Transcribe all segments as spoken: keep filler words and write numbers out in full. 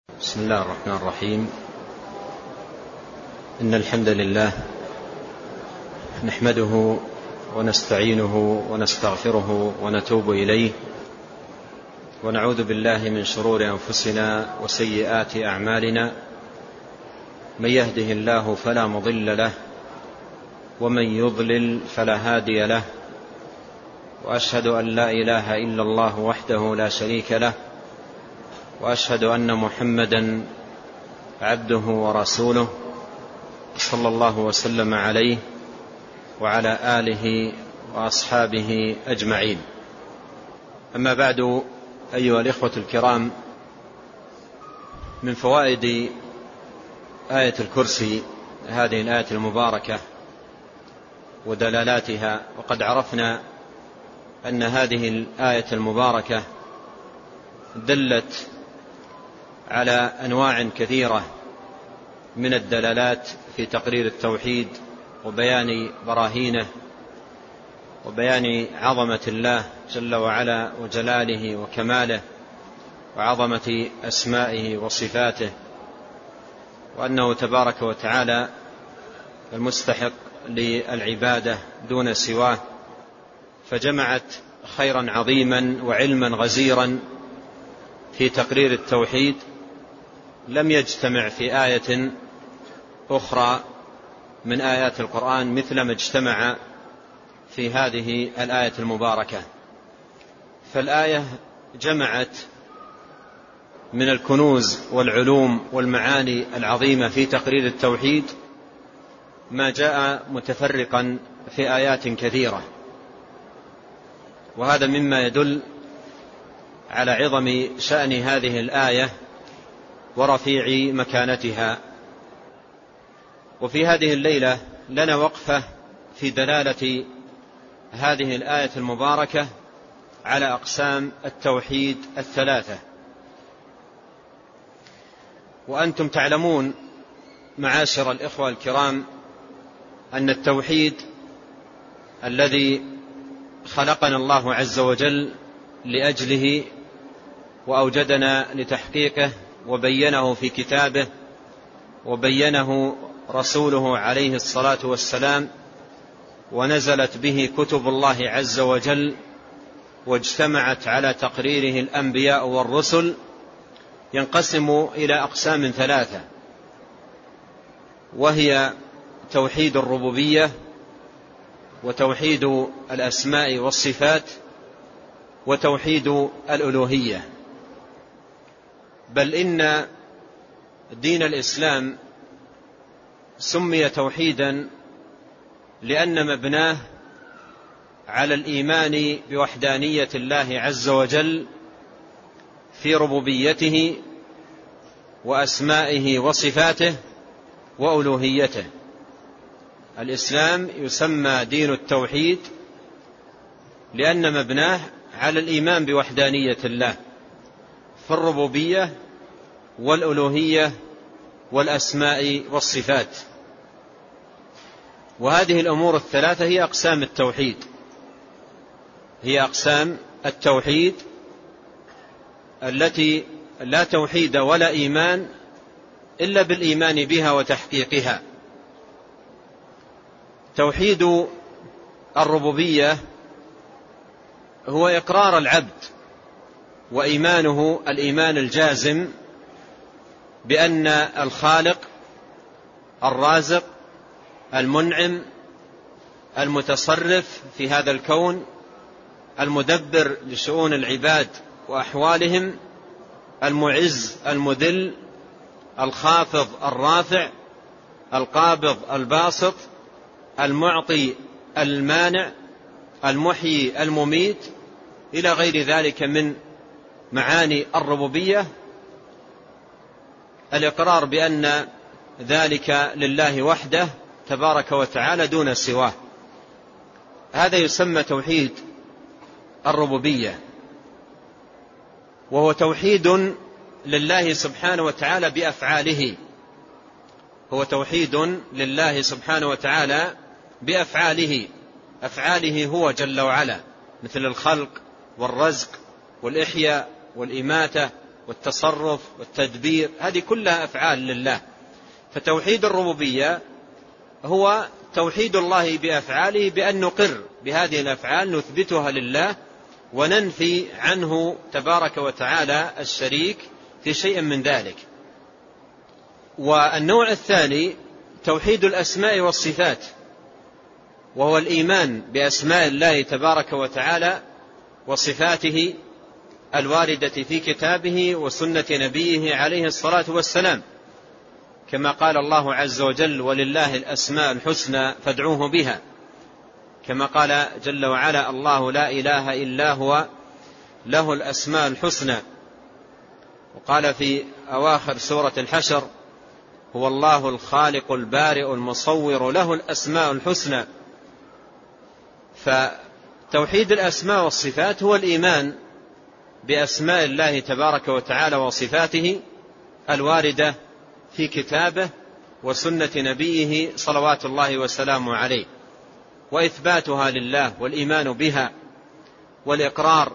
بسم الله الرحمن الرحيم. إن الحمد لله نحمده ونستعينه ونستغفره ونتوب إليه، ونعوذ بالله من شرور أنفسنا وسيئات أعمالنا. من يهده الله فلا مضل له، ومن يضلل فلا هادي له، وأشهد أن لا إله إلا الله وحده لا شريك له، وأشهد أن محمدا عبده ورسوله، صلى الله وسلم عليه وعلى آله وأصحابه أجمعين. أما بعد، أيها الإخوة الكرام، من فوائد آية الكرسي هذه الآية المباركة ودلالاتها، وقد عرفنا أن هذه الآية المباركة دلت على أنواع كثيرة من الدلالات في تقرير التوحيد وبيان براهينه وبيان عظمة الله جل وعلا وجلاله وكماله وعظمة أسمائه وصفاته، وأنه تبارك وتعالى المستحق للعبادة دون سواه، فجمعت خيرا عظيما وعلما غزيرا في تقرير التوحيد لم يجتمع في آية أخرى من آيات القرآن مثل ما اجتمع في هذه الآية المباركة. فالآية جمعت من الكنوز والعلوم والمعاني العظيمة في تقرير التوحيد ما جاء متفرقا في آيات كثيرة، وهذا مما يدل على عظم شأن هذه الآية ورفيع مكانتها. وفي هذه الليلة لنا وقفة في دلالة هذه الآية المباركة على أقسام التوحيد الثلاثة. وأنتم تعلمون معاشر الإخوة الكرام أن التوحيد الذي خلقنا الله عز وجل لأجله وأوجدنا لتحقيقه وبينه في كتابه وبينه رسوله عليه الصلاة والسلام، ونزلت به كتب الله عز وجل واجتمعت على تقريره الأنبياء والرسل، ينقسم إلى أقسام ثلاثة، وهي توحيد الربوبية، وتوحيد الأسماء والصفات، وتوحيد الألوهية. بل إن دين الإسلام سمي توحيدا لأن مبناه على الإيمان بوحدانية الله عز وجل في ربوبيته وأسمائه وصفاته وألوهيته. الإسلام يسمى دين التوحيد لأن مبناه على الإيمان بوحدانية الله في الربوبية والألوهية والأسماء والصفات. وهذه الأمور الثلاثة هي أقسام التوحيد هي أقسام التوحيد التي لا توحيد ولا إيمان إلا بالإيمان بها وتحقيقها. توحيد الربوبية هو إقرار العبد وإيمانه الإيمان الجازم بأن الخالق الرازق المنعم المتصرف في هذا الكون المدبر لشؤون العباد وأحوالهم، المعز المذل، الخافض الرافع، القابض الباسط، المعطي المانع، المحيي المميت، إلى غير ذلك من معاني الربوبية. الإقرار بأن ذلك لله وحده تبارك وتعالى دون سواه، هذا يسمى توحيد الربوبية، وهو توحيد لله سبحانه وتعالى بأفعاله هو توحيد لله سبحانه وتعالى بأفعاله أفعاله هو جل وعلا، مثل الخلق والرزق والإحياء والإماتة والتصرف والتدبير، هذه كلها أفعال لله. فتوحيد الربوبية هو توحيد الله بأفعاله، بأن نقر بهذه الأفعال نثبتها لله وننفي عنه تبارك وتعالى الشريك في شيء من ذلك. والنوع الثاني توحيد الأسماء والصفات، وهو الإيمان بأسماء الله تبارك وتعالى وصفاته الواردة في كتابه وسنة نبيه عليه الصلاة والسلام، كما قال الله عز وجل: ولله الأسماء الحسنى فادعوه بها، كما قال جل وعلا: الله لا إله إلا هو له الأسماء الحسنى. وقال في أواخر سورة الحشر: هو الله الخالق البارئ المصور له الأسماء الحسنى. فتوحيد الأسماء والصفات هو الإيمان بأسماء الله تبارك وتعالى وصفاته الواردة في كتابه وسنة نبيه صلوات الله وسلامه عليه، وإثباتها لله والإيمان بها والإقرار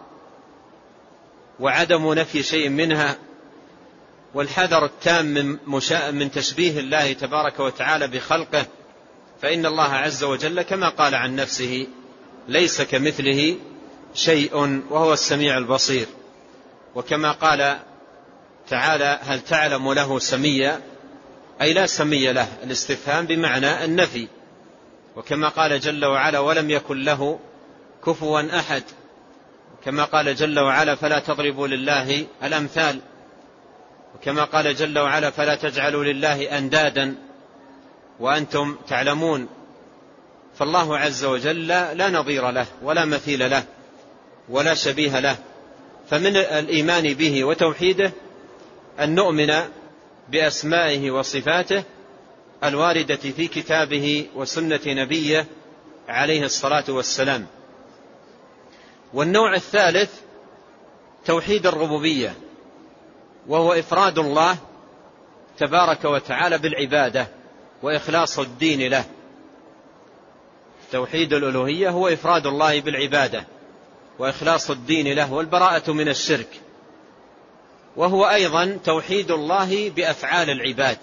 وعدم نفي شيء منها، والحذر التام من, من تشبيه الله تبارك وتعالى بخلقه، فإن الله عز وجل كما قال عن نفسه: ليس كمثله شيء وهو السميع البصير. وكما قال تعالى: هل تعلم له سميا، أي لا سمي له، الاستفهام بمعنى النفي. وكما قال جل وعلا: ولم يكن له كفوا أحد. وكما قال جل وعلا: فلا تضربوا لله الأمثال. وكما قال جل وعلا: فلا تجعلوا لله أندادا وأنتم تعلمون. فالله عز وجل لا نظير له ولا مثيل له ولا شبيه له. فمن الإيمان به وتوحيده أن نؤمن بأسمائه وصفاته الواردة في كتابه وسنة نبيه عليه الصلاة والسلام. والنوع الثالث توحيد الربوبية، وهو إفراد الله تبارك وتعالى بالعبادة وإخلاص الدين له. توحيد الألوهية هو إفراد الله بالعبادة وإخلاص الدين له والبراءة من الشرك، وهو أيضا توحيد الله بأفعال العباد.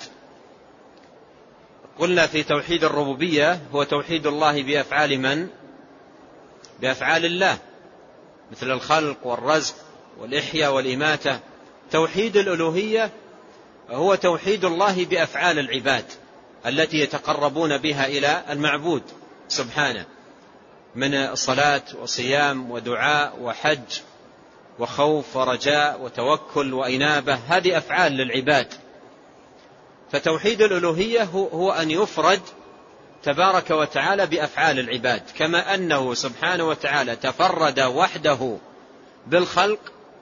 قلنا في توحيد الربوبية هو توحيد الله بأفعال من؟ بأفعال الله، مثل الخلق والرزق والإحياء والإماتة. توحيد الألوهية هو توحيد الله بأفعال العباد التي يتقربون بها إلى المعبود سبحانه، من صلاة وصيام ودعاء وحج وخوف ورجاء وتوكل وإنابة، هذه أفعال للعباد. فتوحيد الألوهية هو أن يفرد تبارك وتعالى بأفعال العباد، كما أنه سبحانه وتعالى تفرد وحده بالخلق،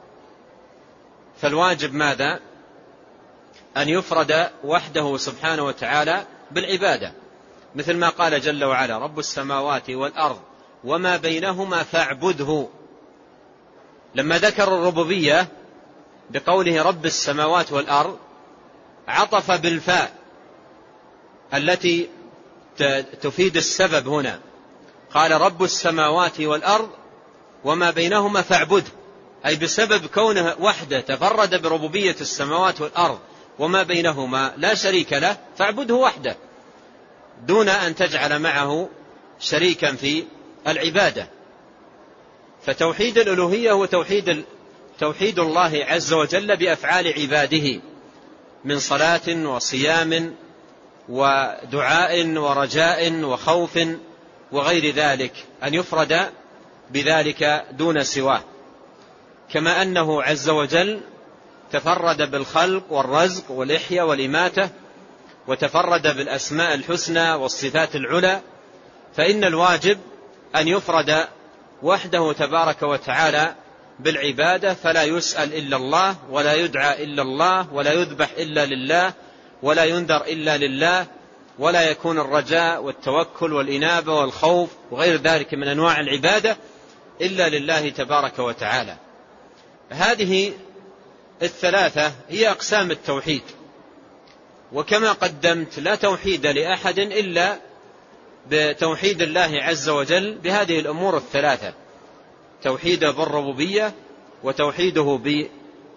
فالواجب ماذا؟ أن يفرد وحده سبحانه وتعالى بالعبادة، مثل ما قال جل وعلا: رب السماوات والأرض وما بينهما فاعبده. لما ذكر الربوبية بقوله رب السماوات والأرض عطف بالفاء التي تفيد السبب هنا، قال رب السماوات والأرض وما بينهما فاعبده، أي بسبب كونه وحده تفرد بربوبية السماوات والأرض وما بينهما لا شريك له، فاعبده وحده دون أن تجعل معه شريكا في العبادة. فتوحيد الألوهية هو توحيد, توحيد الله عز وجل بأفعال عباده من صلاة وصيام ودعاء ورجاء وخوف وغير ذلك، أن يفرد بذلك دون سواه، كما أنه عز وجل تفرد بالخلق والرزق والإحياء والإماتة وتفرد بالأسماء الحسنى والصفات العلى، فإن الواجب أن يفرد وحده تبارك وتعالى بالعبادة، فلا يسأل إلا الله ولا يدعى إلا الله ولا يذبح إلا لله ولا ينذر إلا لله، ولا يكون الرجاء والتوكل والإنابة والخوف وغير ذلك من أنواع العبادة إلا لله تبارك وتعالى. هذه الثلاثة هي أقسام التوحيد، وكما قدمت لا توحيد لأحد إلا بتوحيد الله عز وجل بهذه الأمور الثلاثة: توحيده بالربوبية، وتوحيده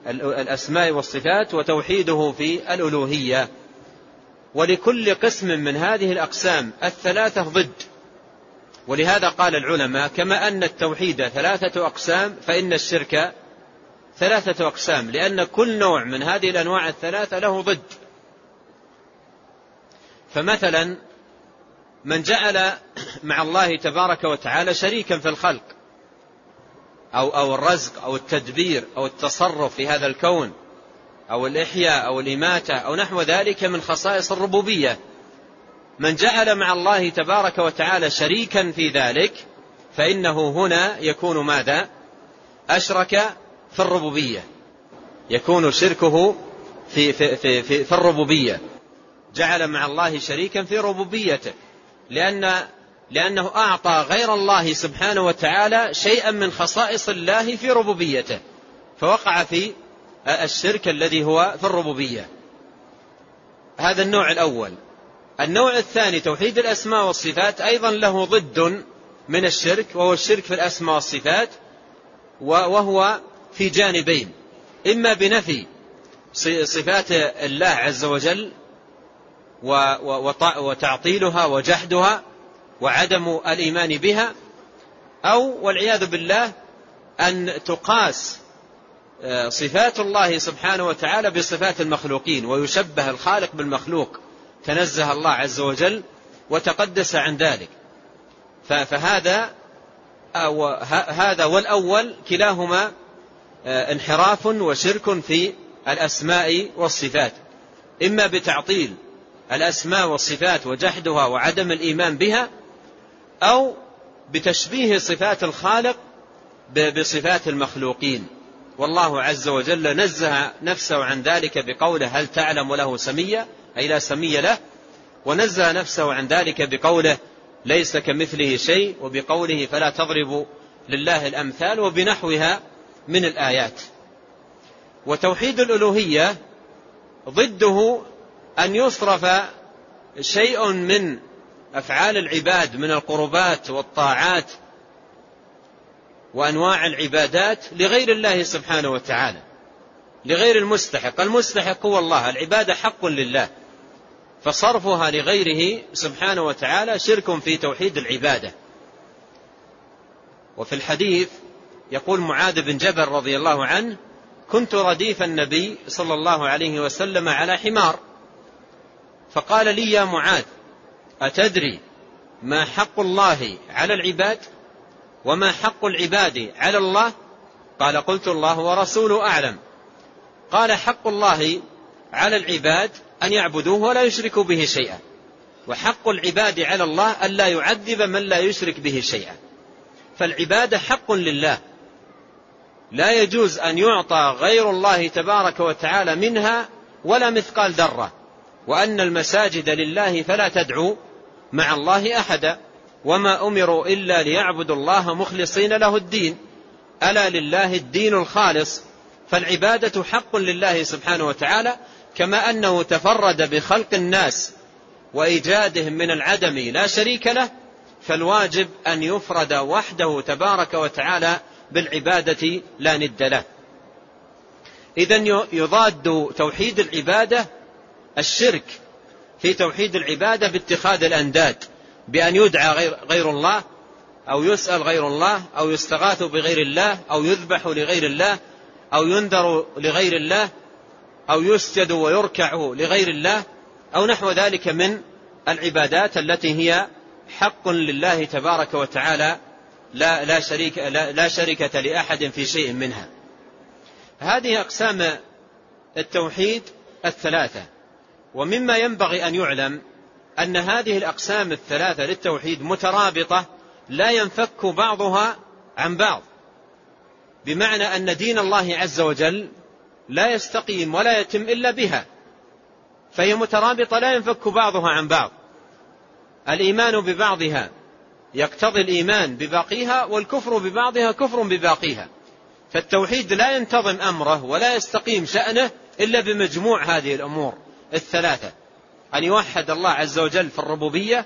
الأسماء والصفات وتوحيده في الألوهية. ولكل قسم من هذه الأقسام الثلاثة ضد، ولهذا قال العلماء كما أن التوحيد ثلاثة أقسام فإن الشرك ثلاثة أقسام، لأن كل نوع من هذه الأنواع الثلاثة له ضد. فمثلا من جعل مع الله تبارك وتعالى شريكا في الخلق أو, أو الرزق أو التدبير أو التصرف في هذا الكون أو الإحياء أو الإماتة أو نحو ذلك من خصائص الربوبية، من جعل مع الله تبارك وتعالى شريكا في ذلك فإنه هنا يكون ماذا؟ أشرك في الربوبية، يكون شركه في, في, في, في, في الربوبية، جعل مع الله شريكا في ربوبيته، لأن لأنه أعطى غير الله سبحانه وتعالى شيئا من خصائص الله في ربوبيته، فوقع في الشرك الذي هو في الربوبية. هذا النوع الأول. النوع الثاني توحيد الأسماء والصفات، أيضا له ضد من الشرك، وهو الشرك في الأسماء والصفات، وهو في جانبين: إما بنفي صفات الله عز وجل وتعطيلها وجحدها وعدم الإيمان بها، أو والعياذ بالله أن تقاس صفات الله سبحانه وتعالى بصفات المخلوقين ويشبه الخالق بالمخلوق، تنزه الله عز وجل وتقدس عن ذلك. فهذا هذا والأول كلاهما انحراف وشرك في الأسماء والصفات، إما بتعطيل الأسماء والصفات وجحدها وعدم الإيمان بها، أو بتشبيه صفات الخالق بصفات المخلوقين. والله عز وجل نزه نفسه عن ذلك بقوله: هل تعلم له سميا؟ أي لا سمي له. ونزه نفسه عن ذلك بقوله: ليس كمثله شيء، وبقوله: فلا تضربوا لله الأمثال، وبنحوها من الآيات. وتوحيد الألوهية ضده أن يصرف شيء من أفعال العباد من القربات والطاعات وأنواع العبادات لغير الله سبحانه وتعالى، لغير المستحق. المستحق هو الله، العبادة حق لله، فصرفها لغيره سبحانه وتعالى شرك في توحيد العبادة. وفي الحديث يقول معاذ بن جبل رضي الله عنه: كنت رديف النبي صلى الله عليه وسلم على حمار، فقال لي: يا معاذ، أتدري ما حق الله على العباد وما حق العباد على الله؟ قال: قلت: الله ورسوله أعلم. قال: حق الله على العباد أن يعبدوه ولا يشركوا به شيئا، وحق العباد على الله أن لا يعذب من لا يشرك به شيئا. فالعبادة حق لله، لا يجوز أن يعطى غير الله تبارك وتعالى منها ولا مثقال ذرة. وأن المساجد لله فلا تدعوا مع الله أحدا، وما أمروا إلا ليعبدوا الله مخلصين له الدين، ألا لله الدين الخالص. فالعبادة حق لله سبحانه وتعالى، كما أنه تفرد بخلق الناس وإيجادهم من العدم لا شريك له، فالواجب أن يفرد وحده تبارك وتعالى بالعبادة لا ند له. إذن يضاد توحيد العبادة الشرك في توحيد العبادة باتخاذ الأنداد، بأن يدعى غير, غير الله، أو يسأل غير الله، أو يستغاث بغير الله، أو يذبح لغير الله، أو ينذر لغير الله، أو يسجد ويركع لغير الله، أو نحو ذلك من العبادات التي هي حق لله تبارك وتعالى، لا, لا, شريك لا, لا شركة لأحد في شيء منها. هذه أقسام التوحيد الثلاثة. ومما ينبغي أن يعلم أن هذه الأقسام الثلاثة للتوحيد مترابطة، لا ينفك بعضها عن بعض، بمعنى أن دين الله عز وجل لا يستقيم ولا يتم إلا بها، فهي مترابطة لا ينفك بعضها عن بعض. الإيمان ببعضها يقتضي الإيمان بباقيها، والكفر ببعضها كفر بباقيها. فالتوحيد لا ينتظم أمره ولا يستقيم شأنه إلا بمجموع هذه الأمور الثلاثة: أن يوحد الله عز وجل في الربوبية،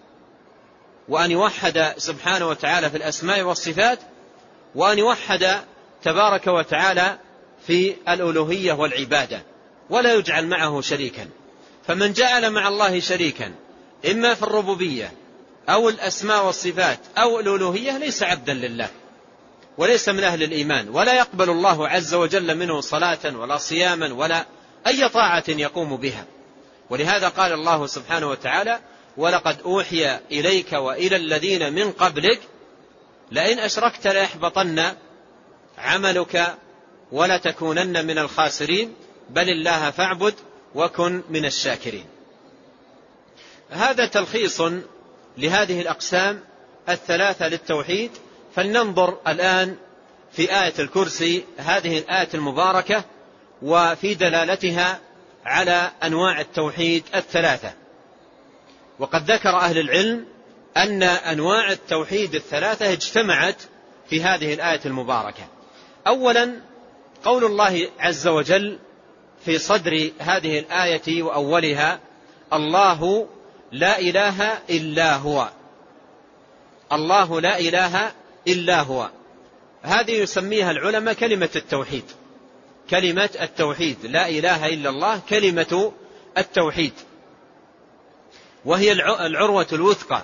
وأن يوحد سبحانه وتعالى في الأسماء والصفات، وأن يوحد تبارك وتعالى في الألوهية والعبادة ولا يجعل معه شريكا. فمن جعل مع الله شريكا إما في الربوبية أو الأسماء والصفات أو الألوهية ليس عبدا لله وليس من أهل الإيمان، ولا يقبل الله عز وجل منه صلاة ولا صياما ولا أي طاعة يقوم بها. ولهذا قال الله سبحانه وتعالى: ولقد أوحي إليك وإلى الذين من قبلك لئن أشركت ليحبطن عملك ولتكونن من الخاسرين بل الله فاعبد وكن من الشاكرين. هذا تلخيص لهذه الأقسام الثلاثة للتوحيد. فلننظر الآن في آية الكرسي، هذه الآية المباركة، وفي دلالتها على أنواع التوحيد الثلاثة. وقد ذكر أهل العلم أن أنواع التوحيد الثلاثة اجتمعت في هذه الآية المباركة. أولا قول الله عز وجل في صدر هذه الآية وأولها: الله لا إله إلا هو. الله لا إله إلا هو، هذه يسميها العلماء كلمة التوحيد. كلمة التوحيد لا إله إلا الله كلمة التوحيد، وهي العروة الوثقى،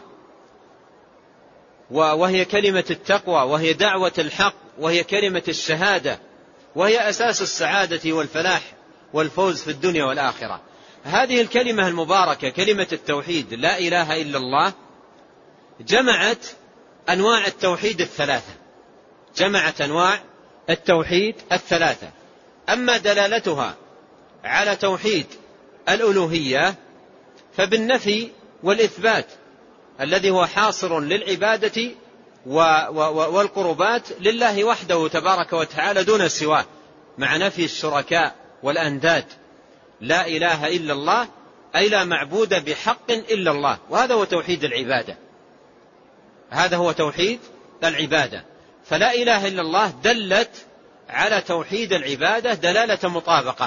وهي كلمة التقوى، وهي دعوة الحق، وهي كلمة الشهادة، وهي أساس السعادة والفلاح والفوز في الدنيا والآخرة. هذه الكلمة المباركة كلمة التوحيد لا إله إلا الله جمعت أنواع التوحيد الثلاثة، جمعت أنواع التوحيد الثلاثة. أما دلالتها على توحيد الألوهية فبالنفي والإثبات الذي هو حاصر للعبادة والقربات لله وحده تبارك وتعالى دون سواه، مع نفي الشركاء والأنداد. لا إله إلا الله أي لا معبود بحق إلا الله، وهذا هو توحيد العبادة، هذا هو توحيد العبادة. فلا إله إلا الله دلت على توحيد العبادة دلالة مطابقة،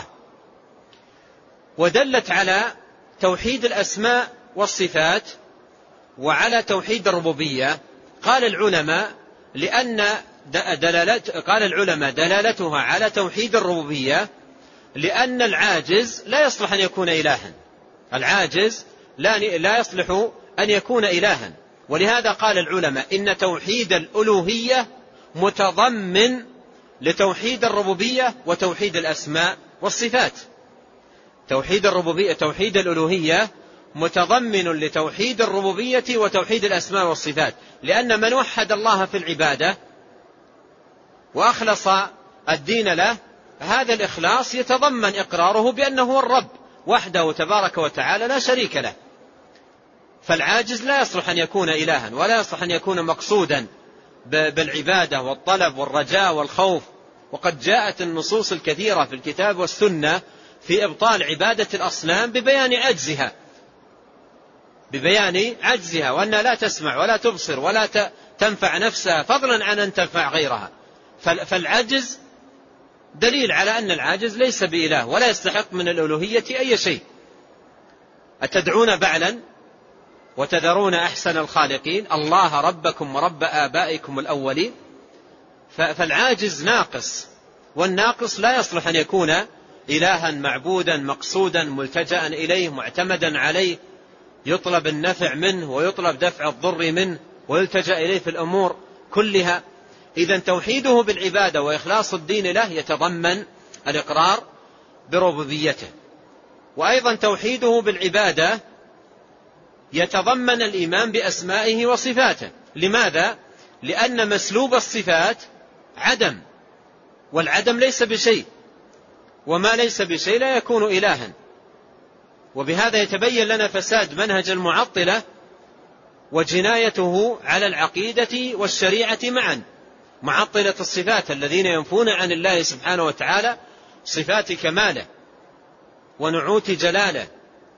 ودلت على توحيد الأسماء والصفات وعلى توحيد الربوبية. قال العلماء لأن دلالت قال العلماء دلالتها على توحيد الربوبية لأن العاجز لا يصلح أن يكون إلها، العاجز لا لا يصلح أن يكون إلها. ولهذا قال العلماء إن توحيد الألوهية متضمن لتوحيد الربوبية وتوحيد الأسماء والصفات. توحيد الربوبية توحيد الألوهية متضمن لتوحيد الربوبية وتوحيد الأسماء والصفات، لأن من وحد الله في العبادة وأخلص الدين له هذا الإخلاص يتضمن إقراره بأنه هو الرب وحده تبارك وتعالى لا شريك له. فالعاجز لا يصلح أن يكون إلها ولا يصلح أن يكون مقصودا بالعبادة والطلب والرجاء والخوف. وقد جاءت النصوص الكثيرة في الكتاب والسنة في إبطال عبادة الأصنام ببيان عجزها ببيان عجزها وأنها لا تسمع ولا تبصر ولا تنفع نفسها فضلا عن أن تنفع غيرها. فالعجز دليل على أن العاجز ليس بإله ولا يستحق من الألوهية أي شيء. أتدعون بعلا وتذرون أحسن الخالقين الله ربكم ورب آبائكم الأولين. فالعاجز ناقص، والناقص لا يصلح أن يكون إلها معبودا مقصودا ملتجأ إليه معتمدا عليه، يطلب النفع منه ويطلب دفع الضر منه ويلتجأ إليه في الأمور كلها. إذن توحيده بالعبادة وإخلاص الدين له يتضمن الإقرار بربوبيته، وأيضا توحيده بالعبادة يتضمن الإيمان بأسمائه وصفاته. لماذا؟ لأن مسلوب الصفات عدم، والعدم ليس بشيء، وما ليس بشيء لا يكون إلها. وبهذا يتبين لنا فساد منهج المعطلة وجنايته على العقيدة والشريعة معا. معطلة الصفات الذين ينفون عن الله سبحانه وتعالى صفات كماله ونعوت جلاله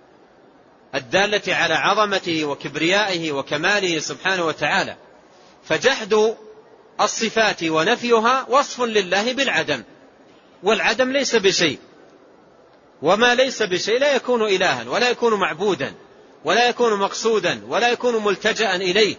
الدالة على عظمته وكبريائه وكماله سبحانه وتعالى. فجحد الصفات ونفيها وصف لله بالعدم، والعدم ليس بشيء، وما ليس بشيء لا يكون إلها ولا يكون معبودا ولا يكون مقصودا ولا يكون ملتجأ إليه.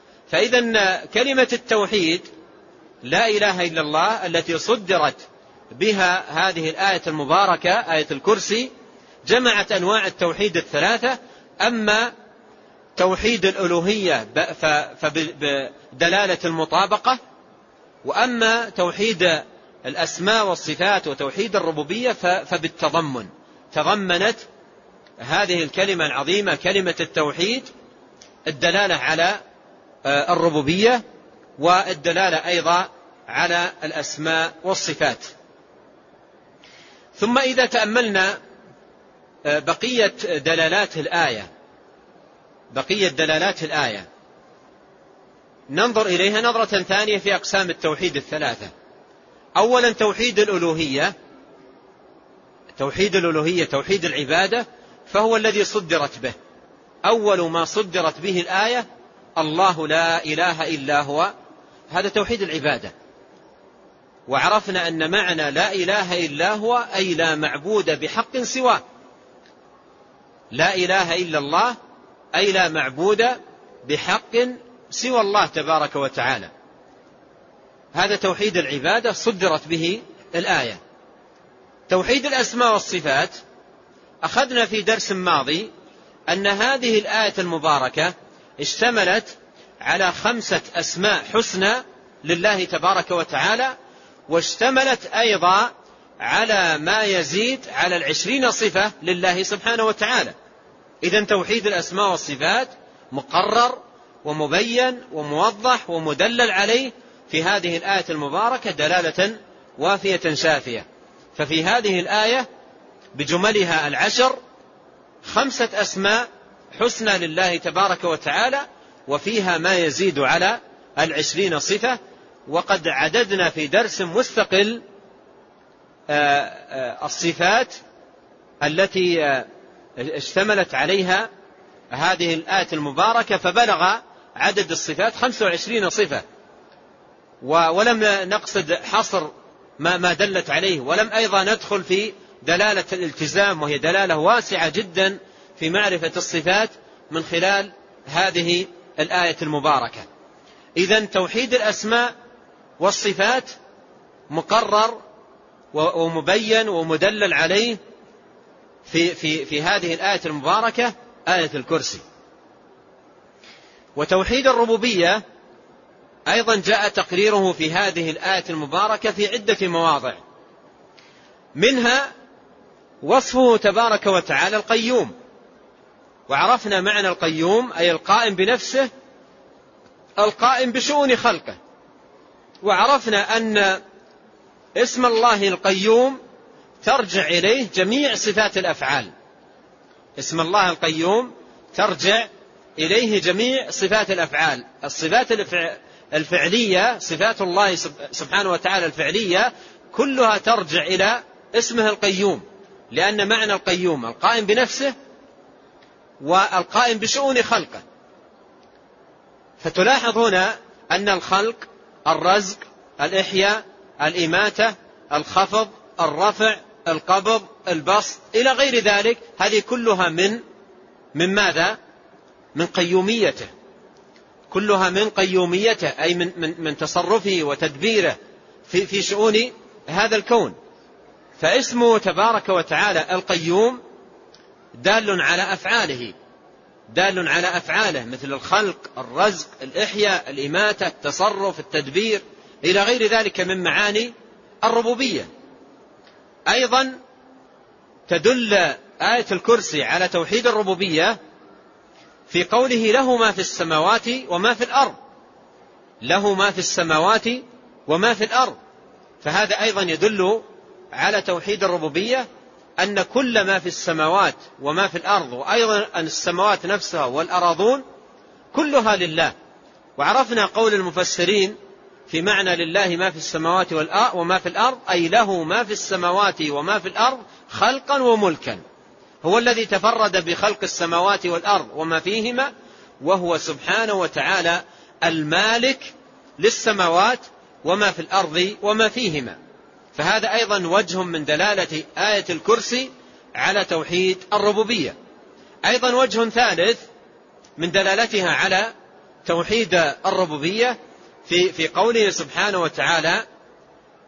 فإذا كلمة التوحيد لا إله إلا الله التي صدرت بها هذه الآية المباركة آية الكرسي جمعت أنواع التوحيد الثلاثة. أما توحيد الألوهية فبدلالة المطابقة، وأما توحيد الأسماء والصفات وتوحيد الربوبية فبالتضمن. تضمنت هذه الكلمة العظيمة كلمة التوحيد الدلالة على الربوبية والدلالة أيضا على الأسماء والصفات. ثم إذا تأملنا بقية دلالات الآية بقية دلالات الآية ننظر إليها نظرة ثانية في أقسام التوحيد الثلاثة. أولا توحيد الألوهية توحيد الألوهية توحيد العبادة، فهو الذي صدرت به. أول ما صدرت به الآية الله لا إله إلا هو، هذا توحيد العبادة. وعرفنا أن معنى لا إله إلا هو أي لا معبود بحق سواه. لا إله إلا الله أي لا معبود بحق سوى الله تبارك وتعالى. هذا توحيد العبادة صدرت به الآية. توحيد الأسماء والصفات أخذنا في درس ماضي أن هذه الآية المباركة اشتملت على خمسة أسماء حسنى لله تبارك وتعالى، واشتملت أيضا على ما يزيد على العشرين صفة لله سبحانه وتعالى. إذن توحيد الأسماء والصفات مقرر ومبين وموضح ومدلل عليه في هذه الآية المباركة دلالة وافية شافية. ففي هذه الآية بجملها العشر خمسة أسماء حسنى لله تبارك وتعالى، وفيها ما يزيد على العشرين صفة. وقد عددنا في درس مستقل الصفات التي اشتملت عليها هذه الآية المباركة، فبلغ عدد الصفات خمسة وعشرين صفة، ولم نقصد حصر ما دلت عليه، ولم أيضا ندخل في دلالة الالتزام، وهي دلالة واسعة جدا في معرفة الصفات من خلال هذه الآية المباركة. إذن توحيد الأسماء والصفات مقرر ومبين ومدلل عليه في, في, في هذه الآية المباركة آية الكرسي. وتوحيد الربوبية أيضا جاء تقريره في هذه الآية المباركة في عدة مواضع، منها وصفه تبارك وتعالى القيوم. وعرفنا معنى القيوم أي القائم بنفسه القائم بشؤون خلقه. وعرفنا أن اسم الله القيوم ترجع إليه جميع صفات الأفعال. اسم الله القيوم ترجع إليه جميع صفات الأفعال. الصفات الفعلية صفات الله سبحانه وتعالى الفعلية كلها ترجع إلى اسمه القيوم، لأن معنى القيوم القائم بنفسه والقائم بشؤون خلقه. فتلاحظ هنا أن الخلق، الرزق، الإحياء، الإماتة، الخفض، الرفع، القبض، البسط إلى غير ذلك، هذه كلها من من ماذا؟ من قيوميته، كلها من قيوميته أي من, من, من تصرفه وتدبيره في, في شؤون هذا الكون. فاسمه تبارك وتعالى القيوم دال على أفعاله دال على أفعاله مثل الخلق، الرزق، الإحياء، الإماتة، التصرف، التدبير إلى غير ذلك من معاني الربوبية. أيضا تدل آية الكرسي على توحيد الربوبية في قوله له ما في السماوات وما في الأرض، له ما في السماوات وما في الأرض. فهذا أيضا يدل على توحيد الربوبية، أن كل ما في السماوات وما في الأرض، وأيضا أن السماوات نفسها والأراضون كلها لله. وعرفنا قول المفسرين في معنى لله ما في السماوات وما في الأرض أي له ما في السماوات وما في الأرض خلقا وملكا. هو الذي تفرد بخلق السماوات والأرض وما فيهما، وهو سبحانه وتعالى المالك للسماوات وما في الأرض وما فيهما. فهذا أيضا وجه من دلالة آية الكرسي على توحيد الربوبية. أيضا وجه ثالث من دلالتها على توحيد الربوبية في, في قوله سبحانه وتعالى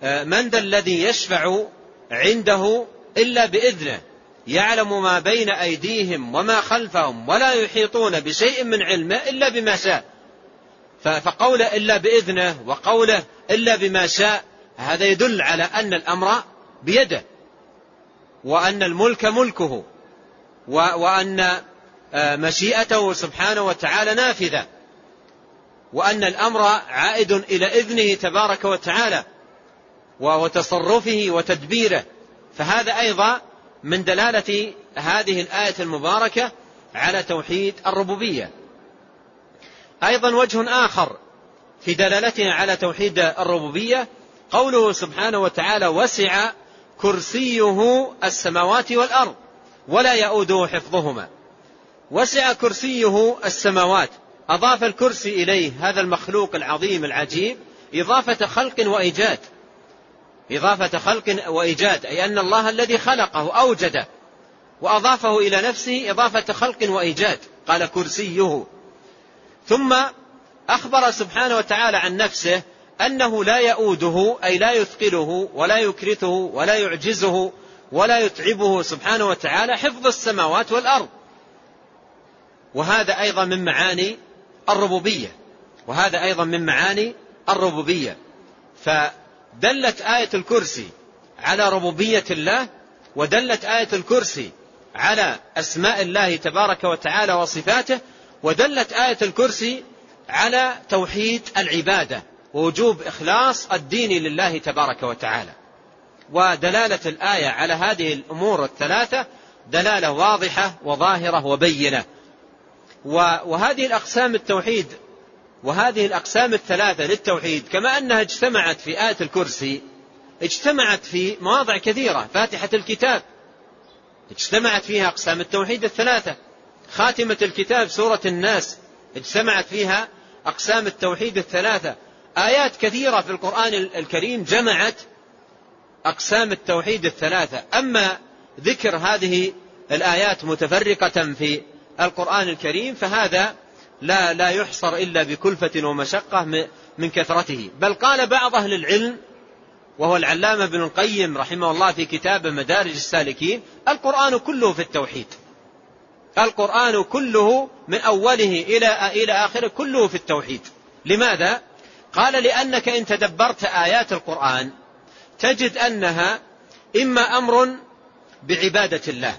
من ذا الذي يشفع عنده إلا بإذنه يعلم ما بين أيديهم وما خلفهم ولا يحيطون بشيء من علمه إلا بما شاء. فقوله إلا بإذنه وقوله إلا بما شاء هذا يدل على أن الأمر بيده، وأن الملك ملكه، وأن مشيئته سبحانه وتعالى نافذة، وأن الأمر عائد إلى إذنه تبارك وتعالى وتصرفه وتدبيره. فهذا أيضا من دلالة هذه الآية المباركة على توحيد الربوبية. أيضا وجه آخر في دلالتها على توحيد الربوبية قوله سبحانه وتعالى وسع كرسيه السماوات والأرض ولا يؤوده حفظهما. وسع كرسيه السماوات، أضاف الكرسي إليه هذا المخلوق العظيم العجيب إضافة خلق وإيجاد، إضافة خلق وإيجاد، أي أن الله الذي خلقه أوجده وأضافه إلى نفسه إضافة خلق وإيجاد، قال كرسيه. ثم أخبر سبحانه وتعالى عن نفسه أنه لا يؤوده أي لا يثقله ولا يكرثه ولا يعجزه ولا يتعبه سبحانه وتعالى حفظ السماوات والأرض، وهذا أيضا من معاني الربوبية، وهذا أيضا من معاني الربوبية. فدلت آية الكرسي على ربوبية الله، ودلت آية الكرسي على أسماء الله تبارك وتعالى وصفاته، ودلت آية الكرسي على توحيد العبادة ووجوب إخلاص الدين لله تبارك وتعالى. ودلالة الآية على هذه الأمور الثلاثة دلالة واضحة وظاهرة وبينة. وهذه الأقسام التوحيد وهذه الأقسام الثلاثة للتوحيد كما أنها اجتمعت في آية الكرسي اجتمعت في مواضع كثيرة. فاتحة الكتاب اجتمعت فيها أقسام التوحيد الثلاثة، خاتمة الكتاب سورة الناس اجتمعت فيها أقسام التوحيد الثلاثة. آيات كثيرة في القرآن الكريم جمعت أقسام التوحيد الثلاثة. أما ذكر هذه الآيات متفرقة في القرآن الكريم فهذا لا لا يحصر إلا بكلفة ومشقة من كثرته. بل قال بعض أهل العلم وهو العلامة ابن القيم رحمه الله في كتاب مدارج السالكين القرآن كله في التوحيد، القرآن كله من أوله إلى إلى آخره كله في التوحيد. لماذا؟ قال لأنك إن تدبرت آيات القرآن تجد أنها إما أمر بعبادة الله